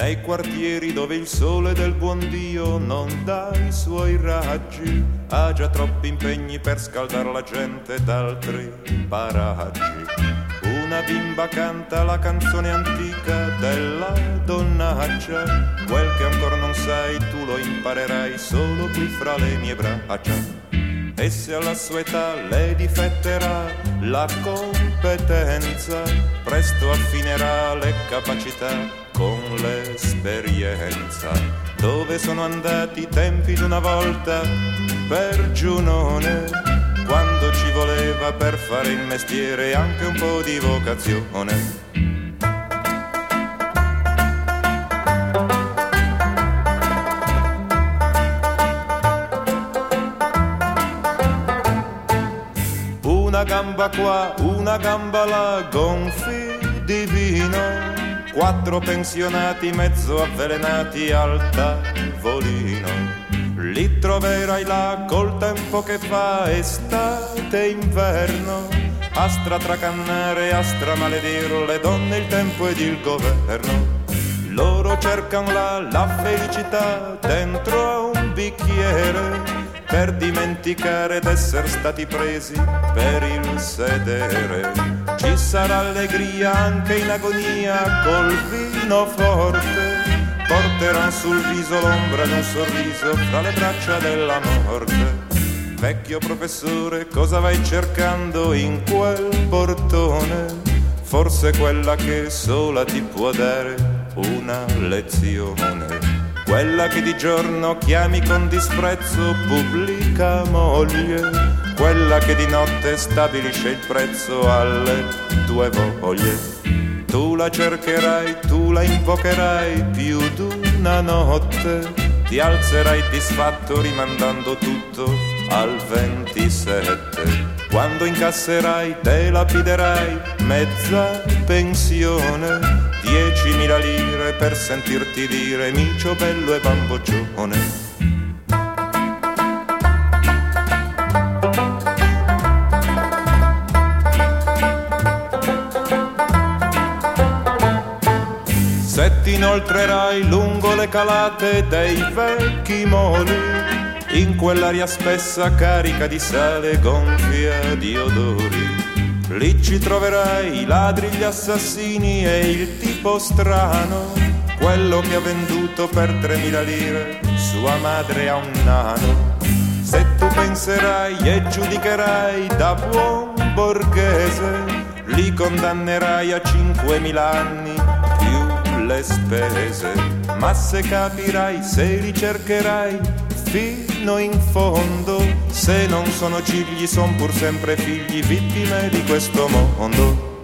nei quartieri dove il sole del buon Dio non dà i suoi raggi, ha già troppi impegni per scaldare la gente d'altri paraggi. Una bimba canta la canzone antica della donnaccia, quel che ancora non sai tu lo imparerai solo qui fra le mie braccia. E se alla sua età le difetterà la competenza, presto affinerà le capacità con l'esperienza. Dove sono andati i tempi d'una volta per Giunone, quando ci voleva per fare il mestiere anche un po' di vocazione. Una gamba qua, una gamba là, gonfi di vino, 4 pensionati mezzo avvelenati al tavolino. Li troverai là col tempo che fa estate e inverno, a stratracannare, a stramaledire le donne, il tempo ed il governo. Loro cercano là la felicità dentro a un bicchiere, per dimenticare d'essere stati presi per il sedere. Ci sarà allegria anche in agonia col vino forte, porteranno sul viso l'ombra di un sorriso fra le braccia della morte. Vecchio professore, cosa vai cercando in quel portone? Forse quella che sola ti può dare una lezione. Quella che di giorno chiami con disprezzo pubblica moglie, quella che di notte stabilisce il prezzo alle tue voglie. Tu la cercherai, tu la invocherai più d'una notte, ti alzerai disfatto rimandando tutto al 27. Quando incasserai te lapiderai mezza pensione, 10.000 lire per sentirti dire micio bello e bamboccione. Se ti inoltrerai lungo le calate dei vecchi moli, in quell'aria spessa carica di sale gonfia di odori, lì ci troverai i ladri, gli assassini e il tipo strano, quello che ha venduto per 3.000 lire sua madre a un nano. Se tu penserai e giudicherai da buon borghese, li condannerai a 5.000 anni più le spese. Ma se capirai, se ricercherai fino in fondo, se non sono cigli son pur sempre figli, vittime di questo mondo.